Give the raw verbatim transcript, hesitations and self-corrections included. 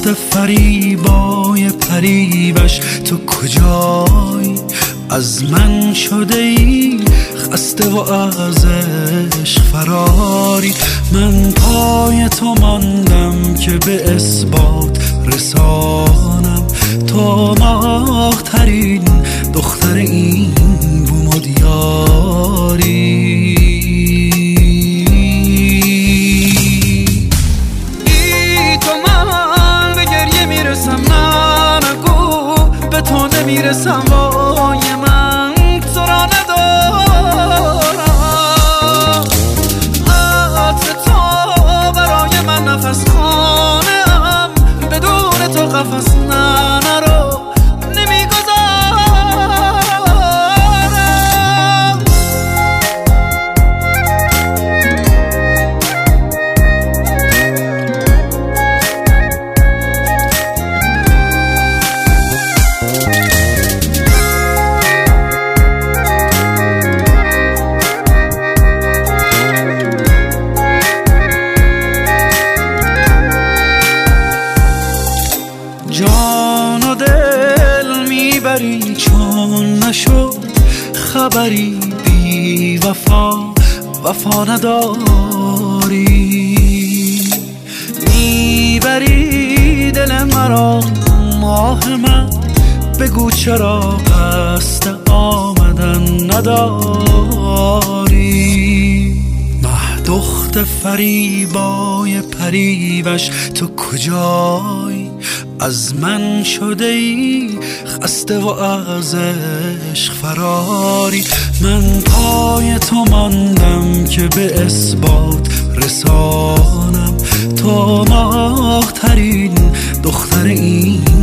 دختر فریبای پریوش تو کجایی؟ از من شده ای خسته و از عشق فراری. من پای تو ماندم که به اثبات رسانم تو ماه ترین دختر این بوم و دیاری. ای تو من به گریه میرسم نه نگو به تو نمیرسم وای من تو را ندارم. عطر تو برای من نفس خانم بدون تو قفس نه نرو نمیگذارم. جان و دل میبری چون نشد خبری بی وفا وفا نداری. میبری دل مرا ماه من بگو چرا قصد آمدن نداری. مه دختر فریبای پریوش تو کجایی؟ از من شده ای خسته و از عشق فراری. من پای تو ماندم که به اثبات رسانم تو ماه ترین دختر این